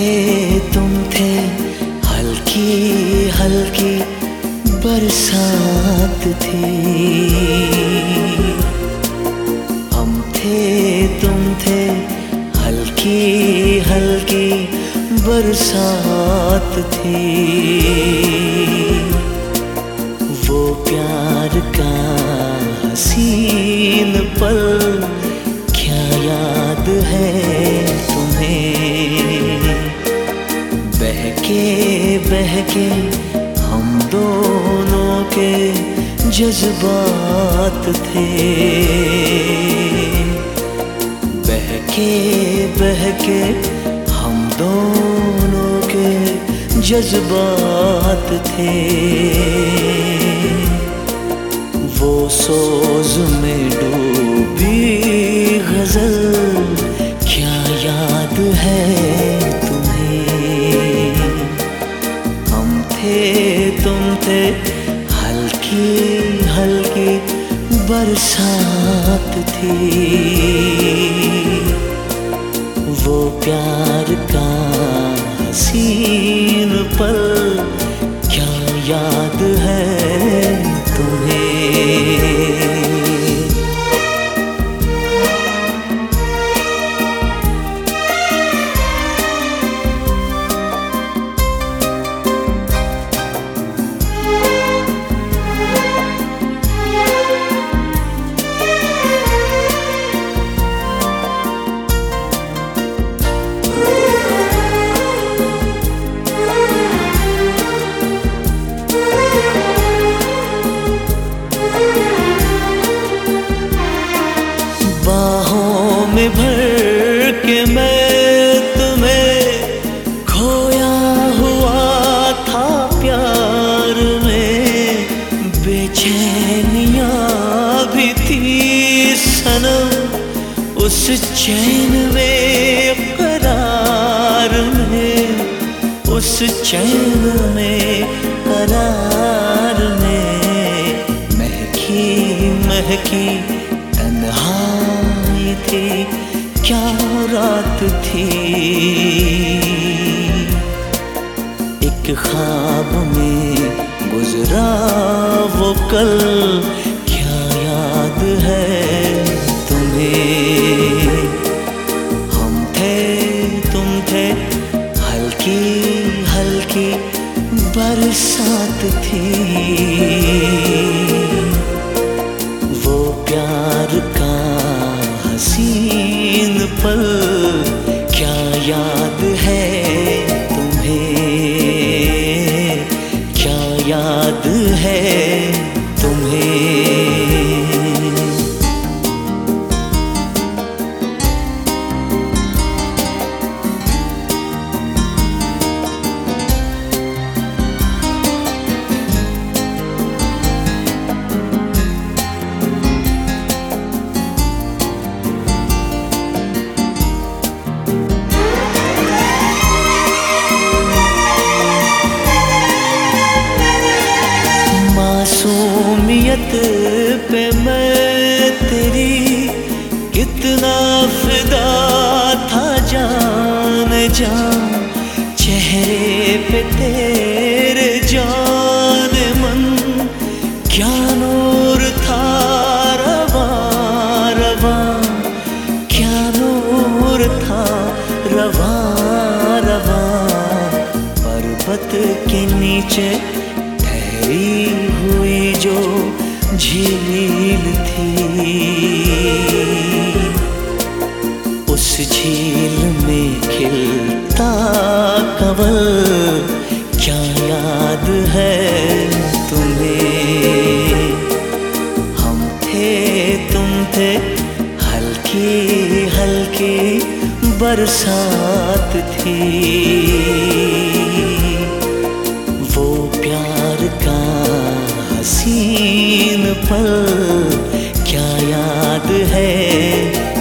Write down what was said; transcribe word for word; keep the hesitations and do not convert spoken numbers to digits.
थे तुम थे हल्की हल्की बरसात थी। हम थे तुम थे हल्की हल्की बरसात थी। वो प्यार का हसीन पल क्या याद है तुम्हें? बहके बहके हम दोनों के जज्बात थे। बहके बहके हम दोनों के जज्बात थे। वो सोज में डूबी गजल क्या याद है तुम्हें? हम थे तुम थे हल्की हल्की बरसात थी। वो प्यार का हसीन पल क्या याद है तुम्हें? बाहों में भर के मैं तुम्हें खोया हुआ था प्यार में। बेचैनियां भी थी सनम उस चैन में करार में, उस चैन में करार में। महकी महकी तन्हाई थी क्या रात थी। एक ख्वाब में गुजरा वो कल क्या याद है तुम्हें? हम थे तुम थे हल्की हल्की बरसात थी। वो प्यार का हसीन पल क्या याद है तुम्हें? क्या याद है तुम्हें? मासूमियत पे मैं तेरी कितना फिदा था जान जान। चेहरे पे तेरे जान मन क्या नूर था रवा रवा, क्या नूर था रवा रवा। पर्वत के नीचे हुई जो झील थी, उस झील में खिलता कंवल क्या याद है तुम्हें? हम थे तुम थे हल्की हल्की बरसात थी। वो प्यार का हसीन पल क्या याद है